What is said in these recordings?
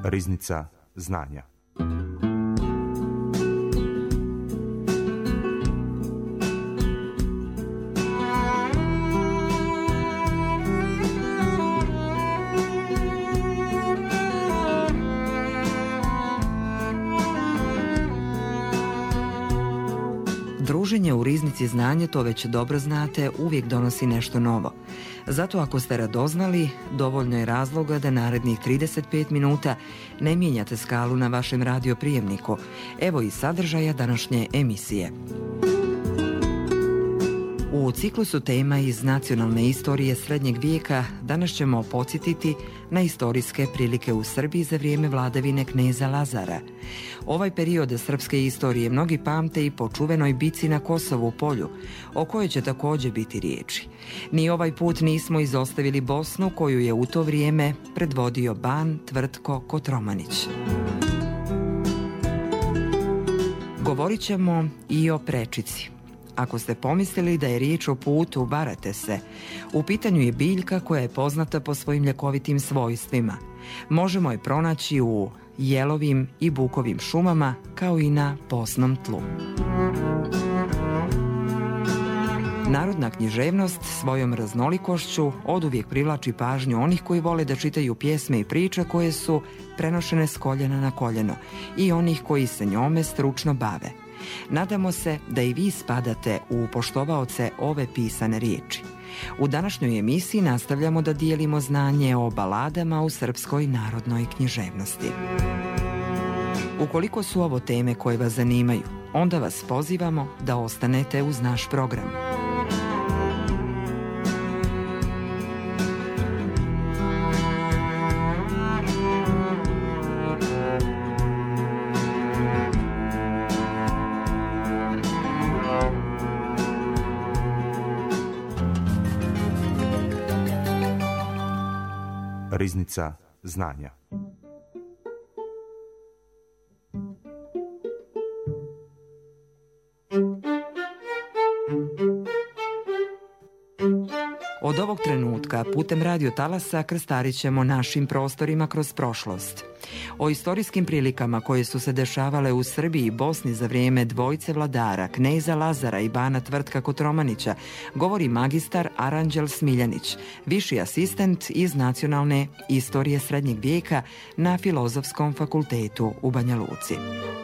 Riznica znanja. Druženje u Riznici znanja, to već dobro znate, uvijek donosi nešto novo. Zato ako ste radoznali, dovoljno je razloga da narednih 35 minuta ne mijenjate skalu na vašem radioprijemniku. Evo i sadržaja današnje emisije. U ciklusu tema iz nacionalne istorije srednjeg vijeka danas ćemo podsjetiti na istorijske prilike u Srbiji za vrijeme vladavine kneza Lazara. Ovaj period srpske istorije mnogi pamte i po čuvenoj bici na Kosovu polju, o kojoj će također biti riječi. Ni ovaj put nismo izostavili Bosnu, koju je u to vrijeme predvodio ban Tvrtko Kotromanić. Govorit ćemo i o prečici. Ako ste pomislili da je riječ o putu, varate se. U pitanju je biljka koja je poznata po svojim ljekovitim svojstvima. Možemo je pronaći u jelovim i bukovim šumama, kao i na posnom tlu. Narodna književnost svojom raznolikošću oduvijek privlači pažnju onih koji vole da čitaju pjesme i priče koje su prenošene s koljena na koljeno i onih koji se njome stručno bave. Nadamo se da i vi spadate u poštovaoce ove pisane riječi. U današnjoj emisiji nastavljamo da dijelimo znanje o baladama u srpskoj narodnoj književnosti. Ukoliko su ovo teme koje vas zanimaju, onda vas pozivamo da ostanete uz naš program. Riznica znanja. Od ovog trenutka putem radio talasa krstarit ćemo našim prostorima kroz prošlost. O istorijskim prilikama koje su se dešavale u Srbiji i Bosni za vrijeme dvojice vladara, kneza Lazara i bana Tvrtka Kotromanića, govori magistar Aranđel Smiljanić, viši asistent iz nacionalne istorije srednjeg vijeka na Filozofskom fakultetu u Banja Luci.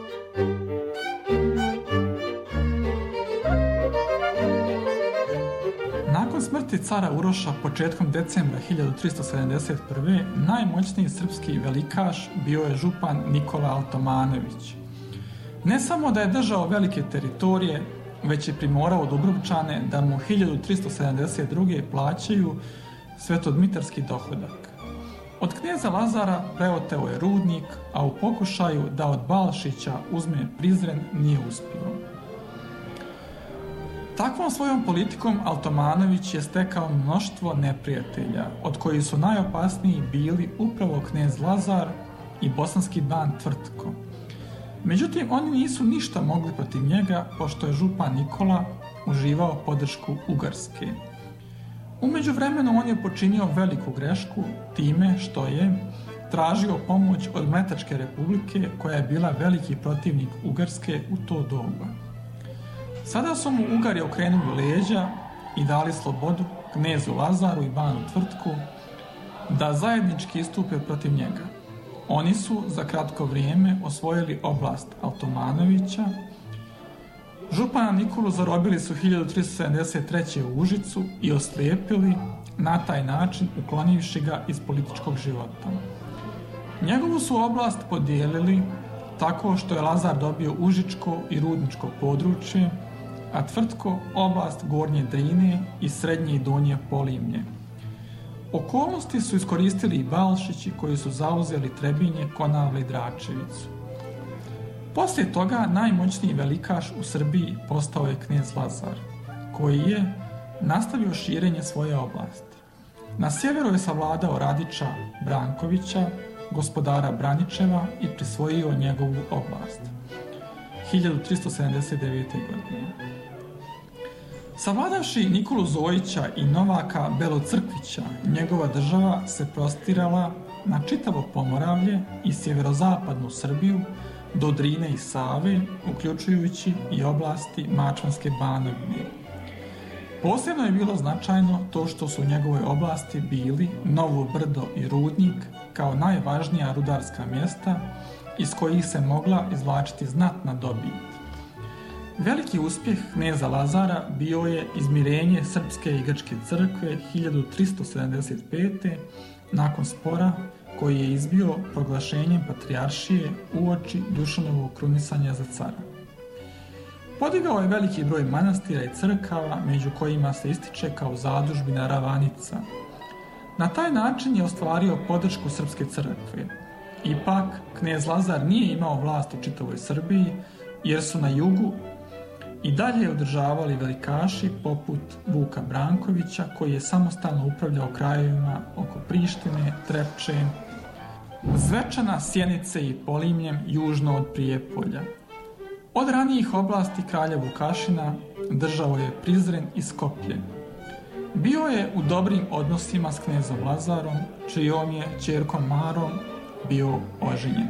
Nakon smrti cara Uroša početkom decembra 1371. najmoćniji srpski velikaš bio je župan Nikola Altomanović. Ne samo da je držao velike teritorije, već je primorao Dubrovčane da mu 1372. plaćaju svetodmitarski dohodak. Od kneza Lazara preoteo je rudnik, a u pokušaju da od Balšića uzme Prizren nije uspio. Takvom svojom politikom Altomanović je stekao mnoštvo neprijatelja, od kojih su najopasniji bili upravo knez Lazar i bosanski ban Tvrtko. Međutim, oni nisu ništa mogli protiv njega, pošto je župan Nikola uživao podršku Ugarske. U međuvremenu on je počinio veliku grešku time što je tražio pomoć od Mletačke republike, koja je bila veliki protivnik Ugarske u to doba. Sada su mu Ugari okrenuli leđa i dali slobodu knezu Lazaru i banu Tvrtku da zajednički istupe protiv njega. Oni su za kratko vrijeme osvojili oblast Altomanovića. Župana Nikolu zarobili su 1373. u Užicu i oslijepili, na taj način uklonivši ga iz političkog života. Njegovu su oblast podijelili tako što je Lazar dobio Užičko i Rudničko područje, a Tvrtko oblast Gornje Drine i Srednje i Donje Polimlje. Okolnosti su iskoristili i Balšići, koji su zauzeli Trebinje, Konavle i Dračevicu. Poslije toga najmoćniji velikaš u Srbiji postao je knez Lazar, koji je nastavio širenje svoje oblasti. Na sjeveru je savladao Radića Brankovića, gospodara Braničeva, i prisvojio njegovu oblast 1379. godine. Savladavši Nikolu Zojića i Novaka Belocrkvića, njegova država se prostirala na čitavo Pomoravlje i sjeverozapadnu Srbiju do Drine i Save, uključujući i oblasti Mačvanske Banovine. Posebno je bilo značajno to što su u njegovoj oblasti bili Novo Brdo i Rudnik kao najvažnija rudarska mjesta iz kojih se mogla izvlačiti znatna dobit. Veliki uspjeh kneza Lazara bio je izmirenje Srpske i Grčke crkve 1375. nakon spora koji je izbio proglašenjem patrijaršije uoči Dušanovog krunisanja za cara. Podigao je veliki broj manastira i crkava, među kojima se ističe kao zadužbina Ravanica. Na taj način je ostvario podršku Srpske crkve. Ipak, knez Lazar nije imao vlast u čitavoj Srbiji, jer su na jugu i dalje održavali velikaši poput Vuka Brankovića, koji je samostalno upravljao krajevima oko Prištine, Trepče, Zvečana, Sjenice i Polimljem južno od Prijepolja. Od ranijih oblasti kralja Vukašina držao je Prizren i Skoplje. Bio je u dobrim odnosima s knezom Lazarom, čijom je ćerkom Marom bio oženjen.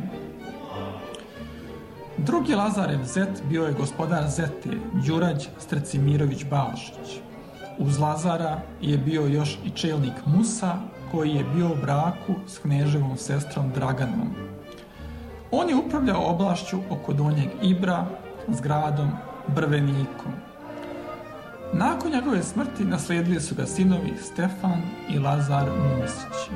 Drugi Lazarev zet bio je gospodar Zete, Đurađ Strecimirović Balšić. Uz Lazara je bio još i čelnik Musa, koji je bio u braku s kneževom sestrom Draganom. On je upravljao oblašću oko Donjeg Ibra s gradom Brvenikom. Nakon njegove smrti naslijedili su ga sinovi Stefan i Lazar Musić.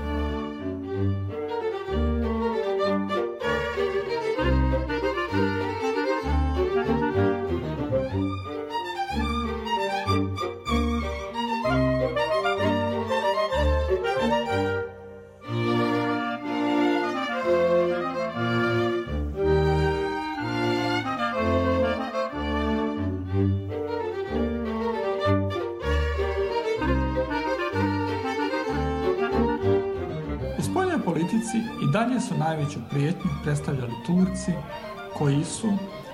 I dalje su najveću prijetnju predstavljali Turci, koji su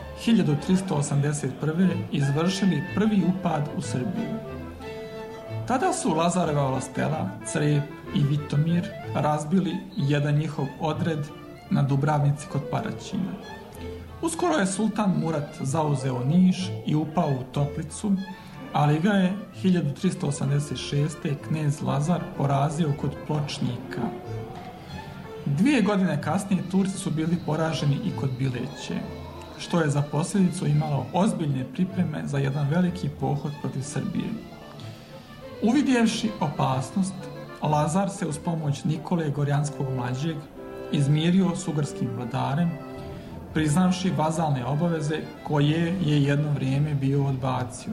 1381. izvršili prvi upad u Srbiju. Tada su Lazareva vlastela, Crep i Vitomir razbili jedan njihov odred na Dubravnici kod Paraćina. Uskoro je sultan Murat zauzeo Niš i upao u Toplicu, ali ga je 1386. knez Lazar porazio kod Pločnika. 2 godine kasnije Turci su bili poraženi i kod Bileće, što je za posljedicu imalo ozbiljne pripreme za jedan veliki pohod protiv Srbije. Uvidjevši opasnost, Lazar se uz pomoć Nikole Gorjanskog mlađeg izmirio s ugarskim vladarem, priznavši vazalne obaveze koje je jedno vrijeme bio odbacio.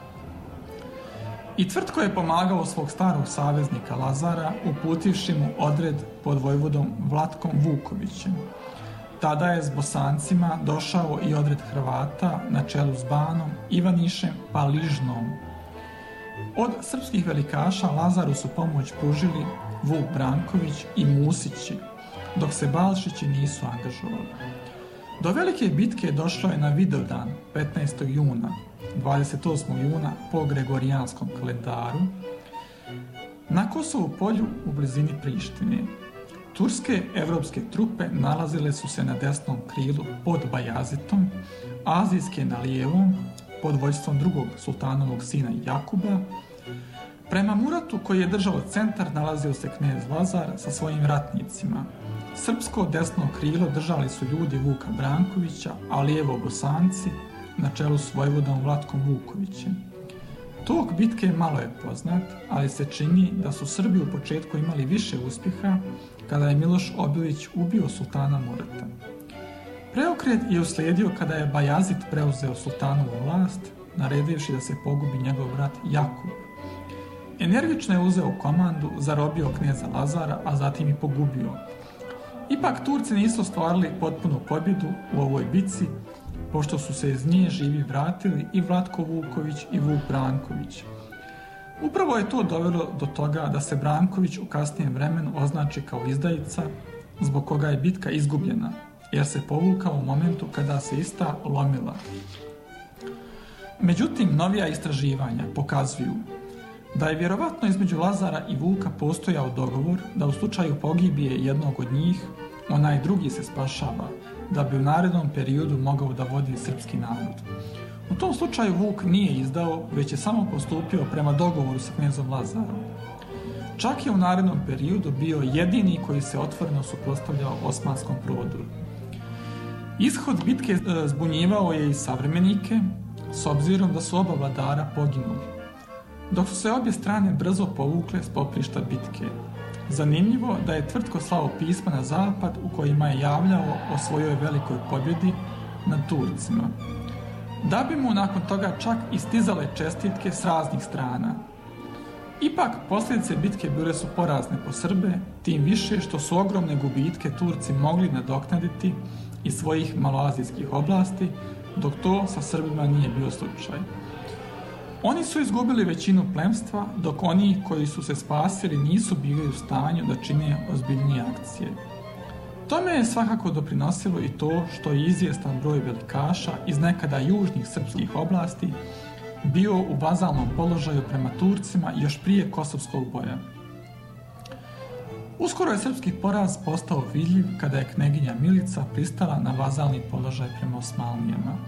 I Tvrtko je pomagao svog starog saveznika Lazara, uputivši mu odred pod vojvodom Vlatkom Vukovićem. Tada je s Bosancima došao i odred Hrvata na čelu s Banom, Ivanišem pa Ližnom. Od srpskih velikaša Lazaru su pomoć pružili Vuk Branković i Musići, dok se Balšići nisu angažovali. Do velike bitke došlo je na Vidovdan 15. juna, 28. juna po Gregorijanskom kalendaru, na Kosovu polju u blizini Prištine. Turske evropske trupe nalazile su se na desnom krilu pod Bajazitom, azijske na lijevom pod vođstvom drugog sultanovog sina Jakuba. Prema Muratu, koji je držao centar, nalazio se knez Lazar sa svojim ratnicima. Srpsko desno krilo držali su ljudi Vuka Brankovića, a lijevo Bosanci na čelu s vojvodom Vlatkom Vukovićem. Tok bitke malo je poznat, ali se čini da su Srbi u početku imali više uspjeha kada je Miloš Obilić ubio sultana Murata. Preokret je uslijedio kada je Bajazid preuzeo sultanovu vlast, naredivši da se pogubi njegov brat Jakub. Energično je uzeo komandu, zarobio kneza Lazara, a zatim i pogubio. Ipak Turci nisu ostvarili potpunu pobjedu u ovoj bitci, pošto su se iz nje živi vratili i Vlatko Vuković i Vuk Branković. Upravo je to dovelo do toga da se Branković u kasnijem vremenu označi kao izdajica, zbog koga je bitka izgubljena, jer se povukao u momentu kada se ista lomila. Međutim, novija istraživanja pokazuju da je vjerovatno između Lazara i Vuka postojao dogovor da u slučaju pogibije jednog od njih, onaj drugi se spašava, da bi u narednom periodu mogao da vodi srpski narod. U tom slučaju Vuk nije izdao, već je samo postupio prema dogovoru sa knezom Lazarom. Čak je u narednom periodu bio jedini koji se otvoreno suprotstavljao osmanskom prodoru. Ishod bitke zbunjivao je i savremenike, s obzirom da su oba vladara poginuli, dok su se obje strane brzo povukle s poprišta bitke. Zanimljivo da je Tvrtko slao pisma na zapad u kojima je javljao o svojoj velikoj pobjedi nad Turcima. Da bi mu nakon toga čak istizale čestitke s raznih strana. Ipak, posljedice bitke bile su porazne po Srbe, tim više što su ogromne gubitke Turci mogli nadoknaditi iz svojih maloazijskih oblasti, dok to sa Srbima nije bio slučaj. Oni su izgubili većinu plemstva, dok oni koji su se spasili nisu bili u stanju da čine ozbiljnije akcije. Tome je svakako doprinosilo i to što je izvjestan broj velikaša iz nekada južnih srpskih oblasti bio u vazalnom položaju prema Turcima još prije Kosovskog boja. Uskoro je srpski poraz postao vidljiv kada je kneginja Milica pristala na vazalni položaj prema Osmanlijama.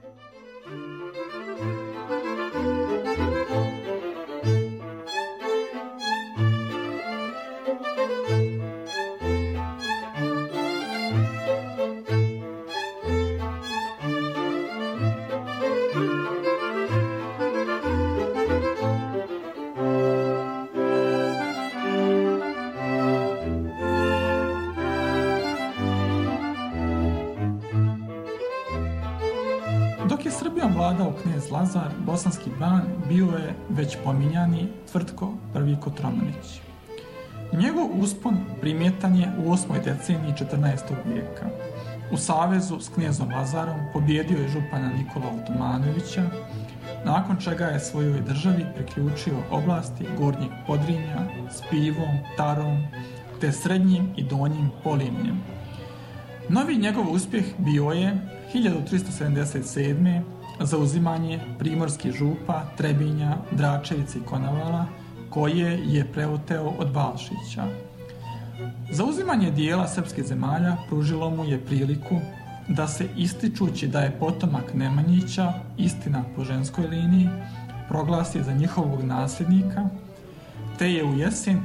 Dok je Srbijom vladao knez Lazar, bosanski ban bio je već pominjani Tvrtko I Kotromanić. Njegov uspon primjetan je u 8. deceniji 14. vijeka. U savezu s knezom Lazarom pobjedio je župana Nikola Otomanovića, nakon čega je svojoj državi priključio oblasti Gornjeg Podrinja s Pivom, Tarom, te Srednjim i Donjim Polimnjem. Novi njegov uspjeh bio je 1377. zauzimanje primorskih župa, Trebinja, Dračevice i Konavala, koje je preoteo od Balšića. Zauzimanje dijela srpskih zemalja pružilo mu je priliku da se, ističući da je potomak Nemanjića, istina po ženskoj liniji, proglasi za njihovog nasljednika, te je u jesen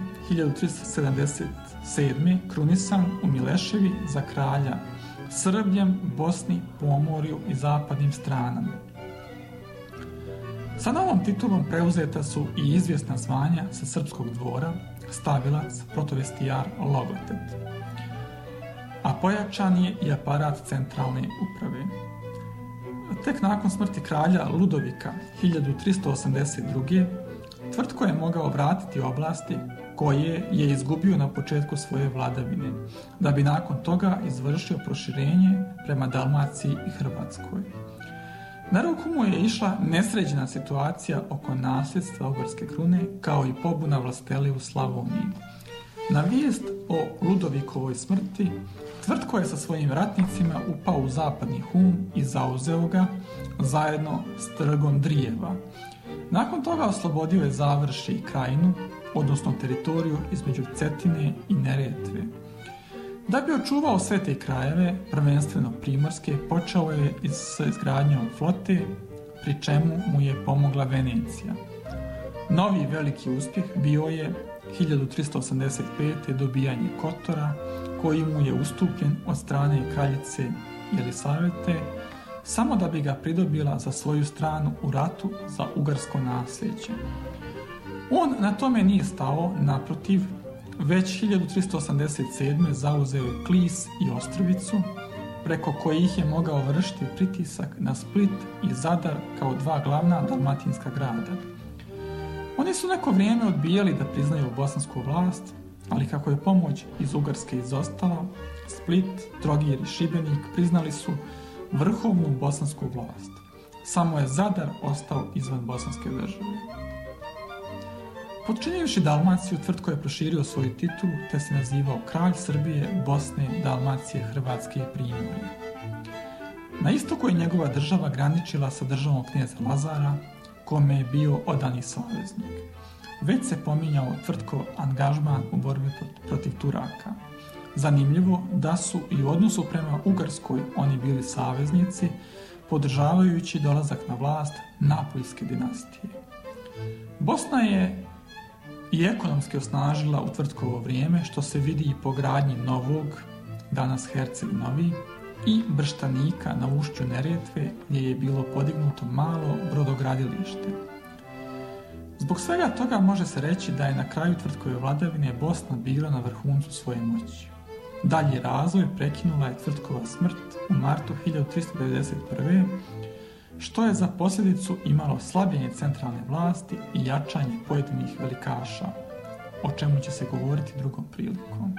1377. krunisan u Mileševi za kralja Srbljem, Bosni, Pomorju i zapadnim stranama. Sa novom titulom preuzeta su i izvjesna zvanja sa srpskog dvora, stavilac, protovestijar, logotet. A pojačan je i aparat centralne uprave. Tek nakon smrti kralja Ludovika 1382. Tvrtko je mogao vratiti oblasti koje je izgubio na početku svoje vladavine, da bi nakon toga izvršio proširenje prema Dalmaciji i Hrvatskoj. Na ruku mu je išla nesređena situacija oko nasljedstva Ogorske krune, kao i pobuna vlasteli u Slavoniji. Na vijest o Ludovikovoj smrti, Tvrtko je sa svojim ratnicima upao u zapadni Hum i zauzeo ga zajedno s trgom Drijeva. Nakon toga oslobodio je Završje i Krajinu, odnosno teritoriju između Cetine i Neretve. Da bi očuvao sve te krajeve, prvenstveno primorske, počeo je s izgradnjom flote, pri čemu mu je pomogla Venecija. Novi veliki uspjeh bio je 1385. dobijanje Kotora, koji mu je ustupljen od strane kraljice Jelisavete, samo da bi ga pridobila za svoju stranu u ratu za ugarsko nasljeđe. On na tome nije stao, naprotiv, već 1387. zauzeo je Klis i Ostrovicu, preko kojih je mogao vršiti pritisak na Split i Zadar kao dva glavna dalmatinska grada. Oni su neko vrijeme odbijali da priznaju bosansku vlast, ali kako je pomoć iz Ugarske izostala, Split, Trogir i Šibenik priznali su vrhovnu bosansku vlast. Samo je Zadar ostao izvan bosanske države. Potčinivši Dalmaciju, Tvrtko je proširio svoju titulu, te se nazivao kralj Srbije, Bosne, Dalmacije, Hrvatske i Primorja. Na istoku je njegova država graničila sa državom kneza Lazara, kome je bio odani saveznik. Već se pominjao Tvrtkov angažman u borbi protiv Turaka. Zanimljivo da su i u odnosu prema Ugarskoj oni bili saveznici, podržavajući dolazak na vlast Napoljske dinastije. Bosna je i ekonomski osnažila u Tvrtkovo vrijeme, što se vidi i po gradnji novog, danas Herceg Novi, i Brštanika na ušću Neretve, gdje je bilo podignuto malo brodogradilište. Zbog svega toga može se reći da je na kraju Tvrtkove vladavine Bosna bila na vrhuncu svoje moći. Dalji razvoj prekinula je Tvrtkova smrt u martu 1391. što je za posljedicu imalo slabljenje centralne vlasti i jačanje pojedinih velikaša, o čemu će se govoriti drugom prilikom.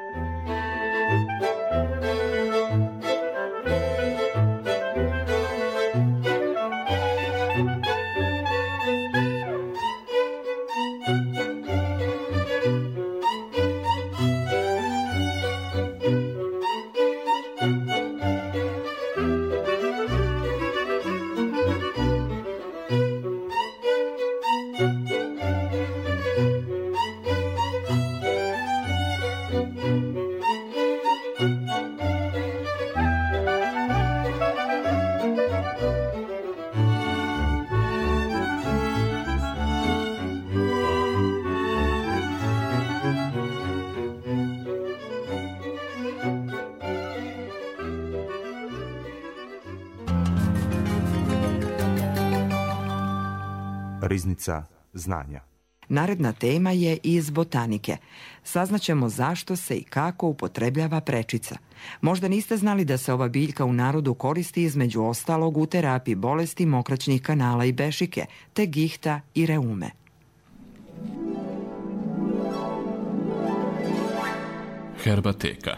Riznica znanja. Naredna tema je iz botanike. Saznaćemo zašto se i kako upotrebljava prečica. Možda niste znali da se ova biljka u narodu koristi između ostalog u terapiji bolesti mokraćnih kanala i bešike, te gihta i reume. Herbateka.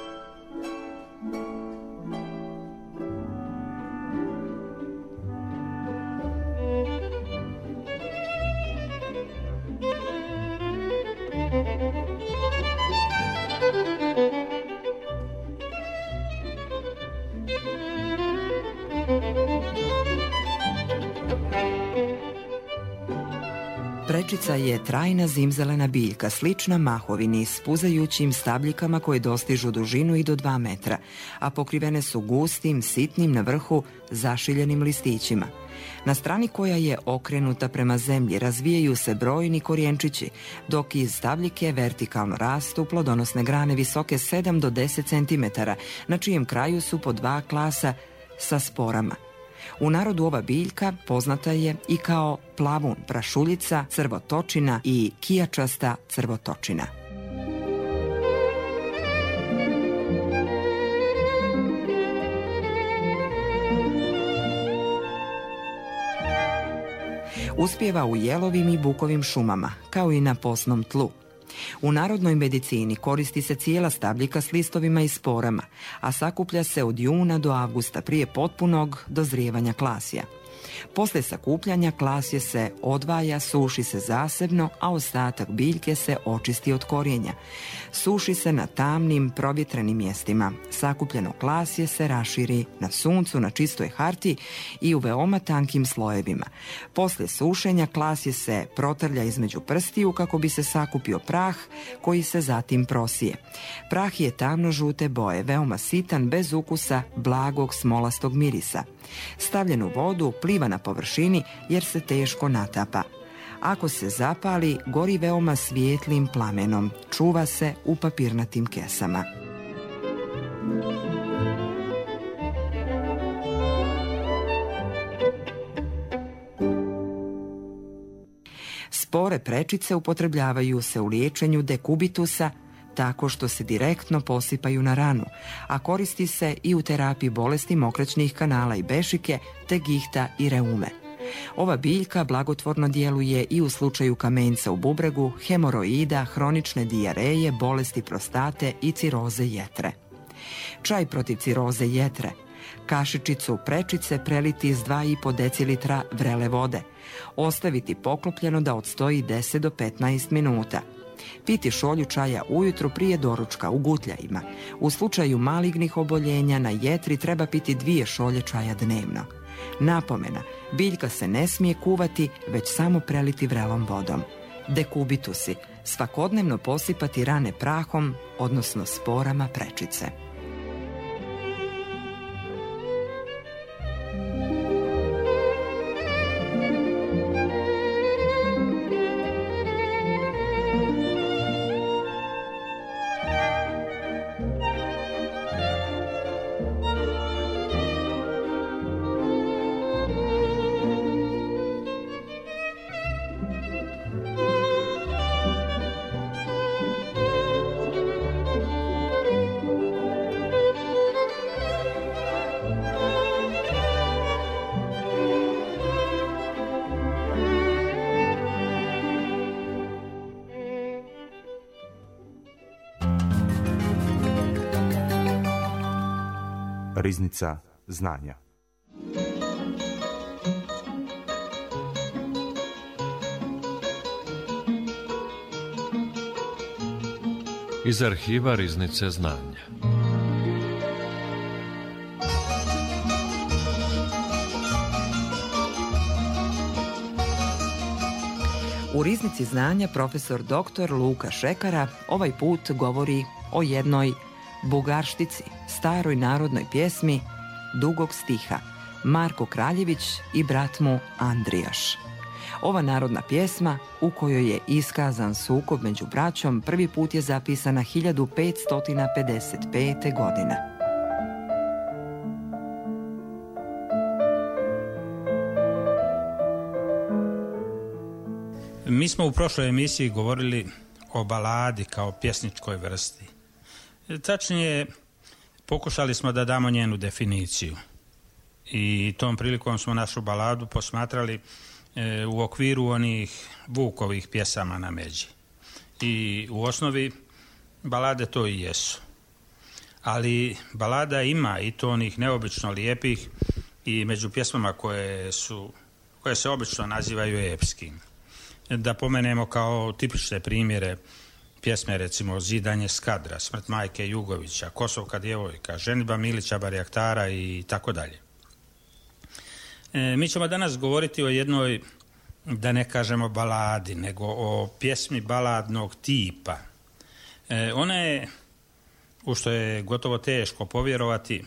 Prečica je trajna zimzelena biljka, slična mahovini s puzajućim stabljikama koje dostižu dužinu i do 2 metra, a pokrivene su gustim, sitnim na vrhu zašiljenim listićima. Na strani koja je okrenuta prema zemlji razvijaju se brojni korijenčići, dok iz stabljike vertikalno rastu plodonosne grane visoke 7 do 10 cm, na čijem kraju su po 2 klasa sa sporama. U narodu ova biljka poznata je i kao plavun, prašuljica, crvotočina i kijačasta crvotočina. Uspijeva u jelovim i bukovim šumama, kao i na posnom tlu. U narodnoj medicini koristi se cijela stabljika s listovima i sporama, a sakuplja se od juna do avgusta prije potpunog dozrijevanja klasja. Posle sakupljanja klasje se odvaja, suši se zasebno, a ostatak biljke se očisti od korijenja. Suši se na tamnim, provjetrenim mjestima. Sakupljeno klasje se raširi na suncu, na čistoj harti i u veoma tankim slojevima. Posle sušenja klasje se protrlja između prstiju kako bi se sakupio prah koji se zatim prosije. Prah je tamno-žute boje, veoma sitan, bez ukusa, blagog smolastog mirisa. Stavljen u vodu, pliva na površini jer se teško natapa. Ako se zapali, gori veoma svijetlim plamenom. Čuva se u papirnatim kesama. Spore prečice upotrebljavaju se u liječenju dekubitusa tako što se direktno posipaju na ranu, a koristi se i u terapiji bolesti mokraćnih kanala i bešike, te gihta i reume. Ova biljka blagotvorno djeluje i u slučaju kamenca u bubregu, hemoroida, hronične dijareje, bolesti prostate i ciroze jetre. Čaj protiv ciroze jetre. Kašičicu prečice preliti s 2,5 decilitra vrele vode. Ostaviti poklopljeno da odstoji 10 do 15 minuta. Piti šolju čaja ujutro prije doručka u gutljajima. U slučaju malignih oboljenja na jetri treba piti 2 šolje čaja dnevno. Napomena, biljka se ne smije kuvati, već samo preliti vrelom vodom. Dekubitusi, svakodnevno posipati rane prahom, odnosno sporama prečice. Riznica znanja. Iz arhiva Riznice znanja. U Riznici znanja profesor dr. Luka Šekara ovaj put govori o jednoj bugarštici, staroj narodnoj pjesmi dugog stiha, Marko Kraljević i brat mu Andrijaš. Ova narodna pjesma, u kojoj je iskazan sukob među braćom, prvi put je zapisana 1555. godine. Mi smo u prošloj emisiji govorili o baladi kao pjesničkoj vrsti. Tačnije, pokušali smo da damo njenu definiciju. I tom prilikom smo našu baladu posmatrali u okviru onih Vukovih pjesama na međi. I u osnovi balade to i jesu. Ali balada ima i to onih neobično lijepih i među pjesmama koje se obično nazivaju epskim. Da pomenemo kao tipične primjere pjesme, recimo Zidanje Skadra, Smrt majke Jugovića, Kosovka djevojka, Ženidba Milića Barjaktara i tako dalje. Mi ćemo danas govoriti o jednoj, da ne kažemo baladi, nego o pjesmi baladnog tipa. Ona je, u što je gotovo teško povjerovati,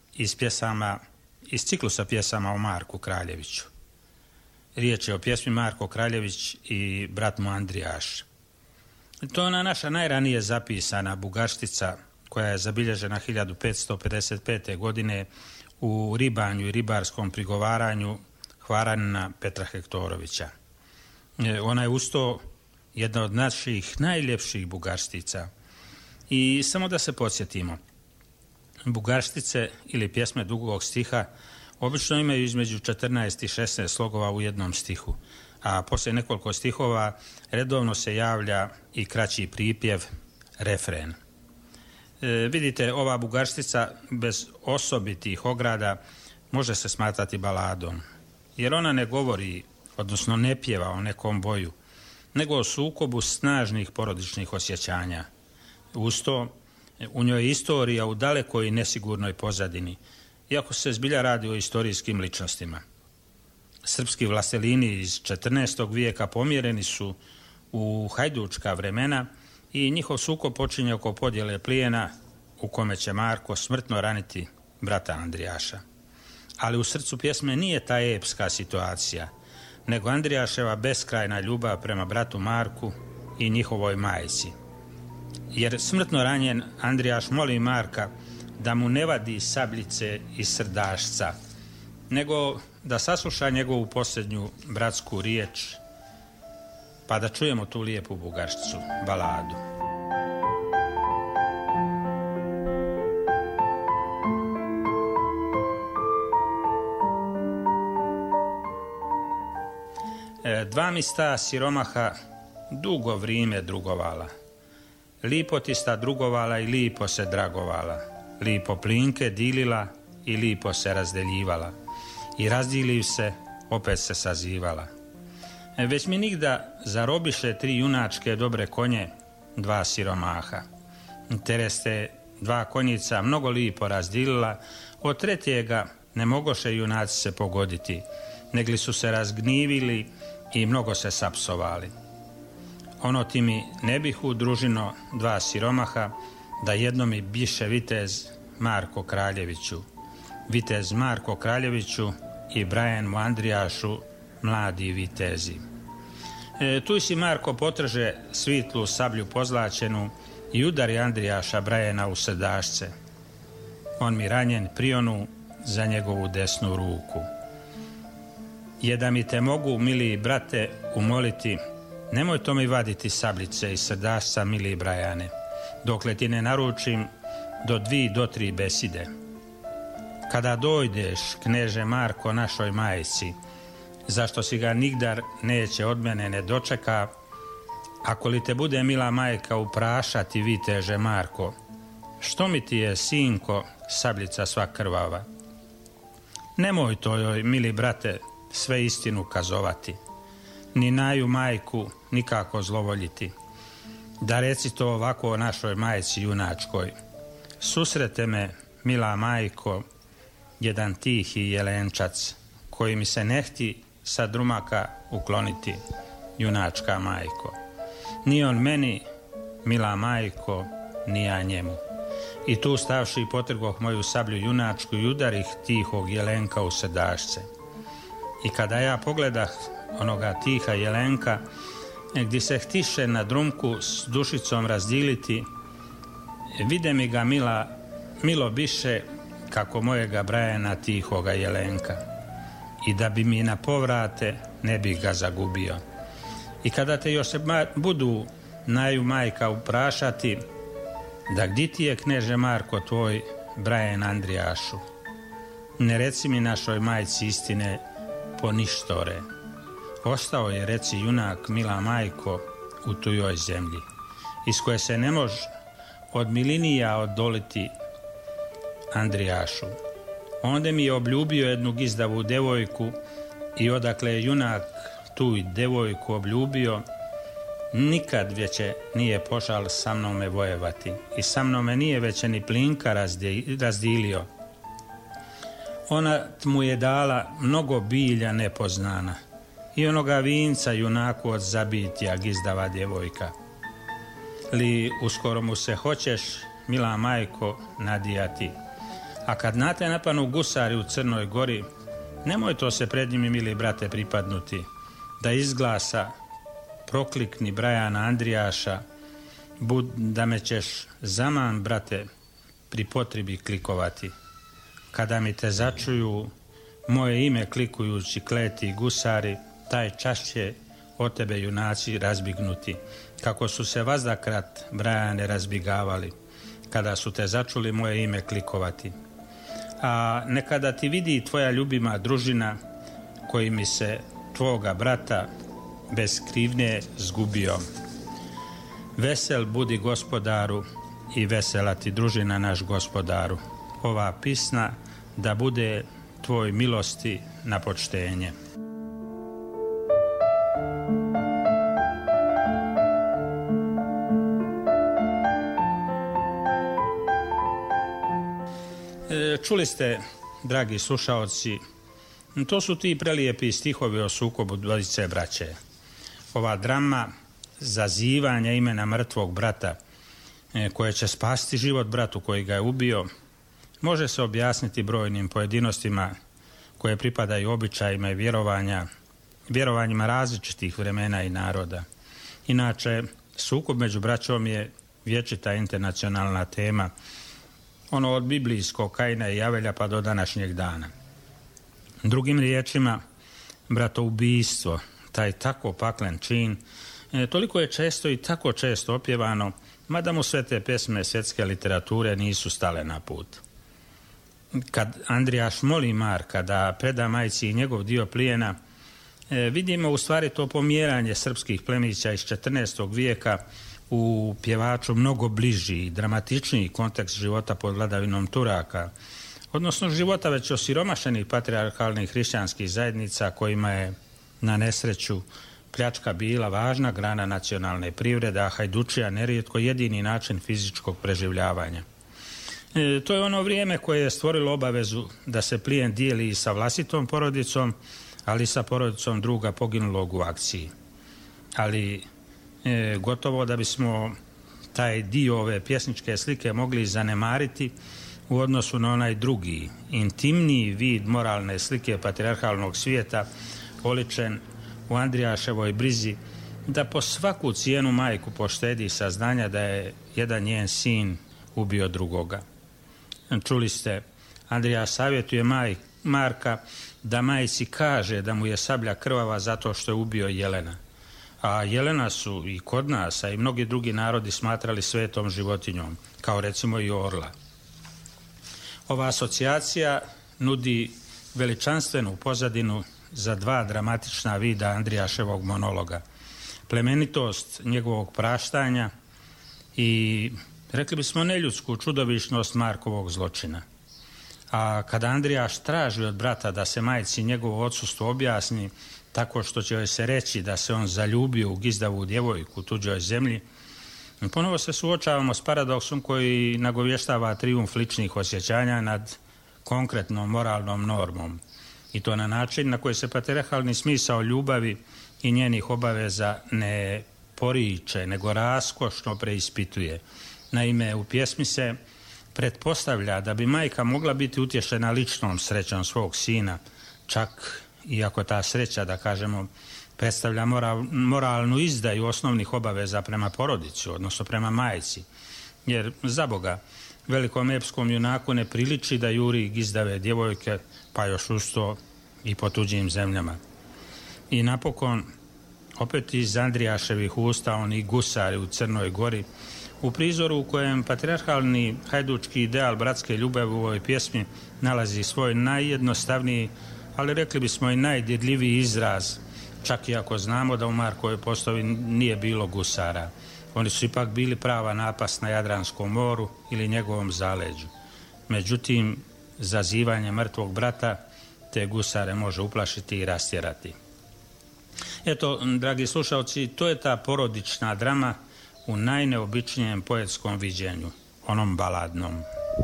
iz ciklusa pjesama o Marku Kraljeviću. Riječ je o pjesmi Marko Kraljević i brat mu Andrijaš. To je ona naša najranije zapisana bugarštica koja je zabilježena 1555. godine u ribanju i ribarskom prigovaranju Hvaranina Petra Hektorovića. Ona je usto jedna od naših najljepših bugarštica. I samo da se podsjetimo, bugarštice ili pjesme dugog stiha obično imaju između 14 i 16 slogova u jednom stihu, a poslije nekoliko stihova redovno se javlja i kraći pripjev, refren. Vidite, ova bugarštica bez osobitih ograda može se smatrati baladom, jer ona ne govori, odnosno ne pjeva o nekom boju, nego o sukobu snažnih porodičnih osjećanja. Uz to, u njoj je istorija u dalekoj i nesigurnoj pozadini, iako se zbilja radi o istorijskim ličnostima. Srpski vlastelini iz 14. vijeka pomjereni su u hajdučka vremena i njihov sukob počinje oko podjele plijena u kome će Marko smrtno raniti brata Andrijaša. Ali u srcu pjesme nije ta epska situacija, nego Andrijaševa beskrajna ljubav prema bratu Marku i njihovoj majci. Jer smrtno ranjen Andrijaš moli Marka da mu ne vadi sabljice iz srdašca, nego da sasluša njegovu posljednju bratsku riječ, pa da čujemo tu lijepu bugarščicu, baladu. Dva mi sta siromaha dugo vrime drugovala. Lipo ti sta drugovala i lipo se dragovala. Lipo plinke dilila i lipo se razdeljivala. I razdiliv se, opet se sazivala. Već mi nigda zarobiše 3 junačke dobre konje dva siromaha. Tereste dva konjica mnogo lipo razdilila, od tretjega ne mogoše junaci se pogoditi, negli su se razgnivili i mnogo se sapsovali. Ono ti mi ne bih udružino dva siromaha, da jedno mi biše vitez Marko Kraljeviću. Vitez Marko Kraljeviću i Brajan Andrijašu, mladi vitezi. Tu si Marko potrže svitlu sablju pozlačenu i udari Andrijaša Brajana u sedašce. On mi ranjen prionu za njegovu desnu ruku. Je da mi te mogu, mili brate, umoliti, nemoj to mi vaditi sablice iz sedašca, mili Brajane, dokle ti ne naručim do 2 do 3 beside. Kada dojdeš, kneže Marko, našoj majci, zašto si ga nigdar neće od mene ne dočeka, ako li te bude mila majka uprašati, viteže Marko, što mi ti je, sinko, sabljica sva krvava? Nemoj to joj, mili brate, sve istinu kazovati, ni naju majku nikako zlovoljiti. Da reci to ovako našoj majci junačkoj. Susrete me, mila majko, jedan tihi jelenčac, koji mi se ne hti sa drumaka ukloniti, junačka majko. Ni on meni, mila majko, ni ja njemu. I tu stavši potrgoh moju sablju junačku i udarih tihog jelenka u sedašce. I kada ja pogledah onoga tiha jelenka, gdje se htiše na drumku s dušicom razdiliti, vide mi ga milo biše kako mojega Brajana tihoga jelenka. I da bi mi na povrate ne bih ga zagubio. I kada te još se budu naju majka uprašati, da gdje ti je, kneže Marko, tvoj Brajan Andrijašu, ne reci mi našoj majci istine po ništore. Ostao je, reci junak, mila majko, u tujoj zemlji, iz koje se ne može od milinija odoliti Andrijašu. Onda mi je obljubio jednu gizdavu devojku i odakle je junak tu devojku obljubio, nikad veće nije pošal sa mnome vojevati i sa mnome nije veće ni plinka razdilio. Ona mu je dala mnogo bilja nepoznana i onoga vinca junaku od zabitija gizdava djevojka. Li uskoro mu se hoćeš, mila majko, nadijati, a kad na te napanu gusari u Crnoj Gori, nemoj to se pred njimi, mili brate, pripadnuti, da izglasa proklikni Brajana Andrijaša, da me ćeš zaman, brate, pri potrebi klikovati. Kada mi te začuju, moje ime klikujući kleti gusari, taj čas će od tebe junaci razbignuti, kako su se vazdakrat, Brajane, razbigavali, kada su te začuli moje ime klikovati. A nekada ti vidi tvoja ljubima družina, koji mi se tvoga brata bez krivnje zgubio. Vesel budi gospodaru i vesela ti družina naš gospodaru. Ova pisna da bude tvoj milosti na počtenje. Čuli ste, dragi slušaoci, to su ti prelijepi stihovi o sukobu dvojice braće. Ova drama zazivanja imena mrtvog brata, koje će spasiti život bratu koji ga je ubio, može se objasniti brojnim pojedinostima koje pripadaju običajima i vjerovanjima različitih vremena i naroda. Inače, sukob među braćom je vječita internacionalna tema, ono od biblijskog Kaina i Avelja pa do današnjeg dana. Drugim riječima, bratoubistvo, taj tako paklen čin, toliko je često i tako često opjevano, mada mu sve te pesme svjetske literature nisu stale na put. Kad Andrijaš moli Marka da preda majci njegov dio plijena, vidimo u stvari to pomjeranje srpskih plemića iz 14. vijeka u pjevaču mnogo bliži i dramatičniji kontekst života pod vladavinom Turaka, odnosno života već osiromašenih patrijarhalnih hrišćanskih zajednica kojima je na nesreću pljačka bila važna grana nacionalne privrede, a hajdučija nerijetko jedini način fizičkog preživljavanja. To je ono vrijeme koje je stvorilo obavezu da se plijen dijeli i sa vlastitom porodicom, ali i sa porodicom druga poginulog u akciji. Ali gotovo da bismo taj dio ove pjesničke slike mogli zanemariti u odnosu na onaj drugi, intimniji vid moralne slike patrijarhalnog svijeta, oličen u Andrijaševoj brizi da po svaku cijenu majku poštedi saznanja da je jedan njen sin ubio drugoga. Čuli ste, Andrija savjetuje Marka da majci kaže da mu je sablja krvava zato što je ubio jelena. A jelena su i kod nas, a i mnogi drugi narodi smatrali svetom životinjom, kao recimo i orla. Ova asocijacija nudi veličanstvenu pozadinu za dva dramatična vida Andrijaševog monologa. Plemenitost njegovog praštanja i, rekli bismo, neljudsku čudovišnost Markovog zločina. A kada Andrijaš traži od brata da se majci njegovo odsustvo objasni tako što će joj se reći da se on zaljubio u gizdavu djevojku u tuđoj zemlji, ponovo se suočavamo s paradoksom koji nagovještava trijumf ličnih osjećanja nad konkretnom moralnom normom. I to na način na koji se patrijarhalni smisao ljubavi i njenih obaveza ne poriče, nego raskošno preispituje. Naime, u pjesmi se pretpostavlja da bi majka mogla biti utješena ličnom srećom svog sina, čak iako ta sreća, da kažemo, predstavlja moralnu izdaju osnovnih obaveza prema porodici, odnosno prema majci. Jer, za Boga, velikom epskom junaku ne priliči da juri gizdave djevojke, pa još usto i po tuđim zemljama. I napokon, opet iz Andrijaševih usta, oni gusari u Crnoj Gori, u prizoru u kojem patrijarhalni hajdučki ideal bratske ljubavi u ovoj pjesmi nalazi svoj najjednostavniji, ali rekli bismo i najdirljiviji izraz, čak i ako znamo da u Markovoj postavi nije bilo gusara. Oni su ipak bili prava napast na Jadranskom moru ili njegovom zaleđu. Međutim, zazivanje mrtvog brata te gusare može uplašiti i rastjerati. Eto, dragi slušalci, to je ta porodična drama u najneobičnijem poetskom viđenju, onom baladnom.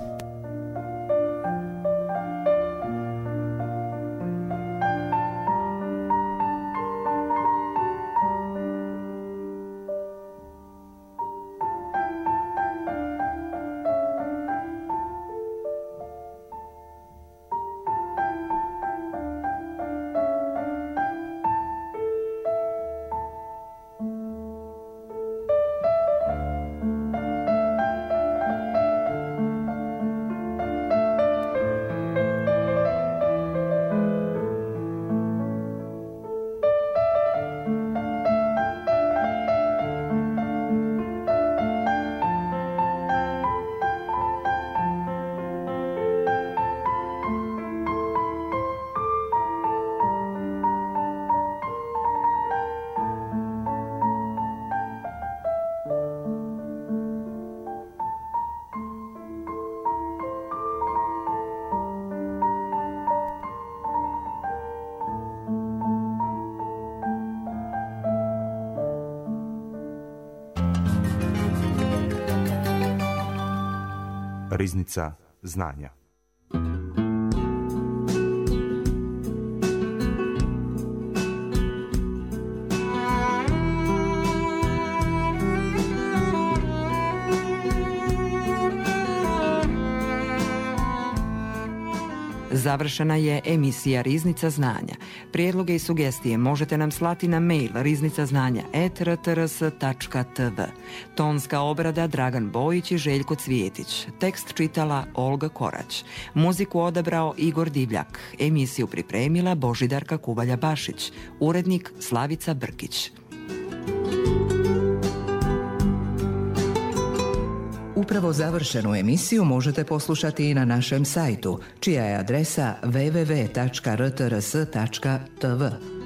Riznica znanja. Završena je emisija Riznica znanja. Prijedloge i sugestije možete nam slati na mail riznicaznanja@rtrs.tv. Tonska obrada Dragan Bojić i Željko Cvijetić. Tekst čitala Olga Korać. Muziku odabrao Igor Divljak. Emisiju pripremila Božidarka Kubalja-Bašić. Urednik Slavica Brkić. Upravo završenu emisiju možete poslušati i na našem sajtu, čija je adresa www.rtrs.tv.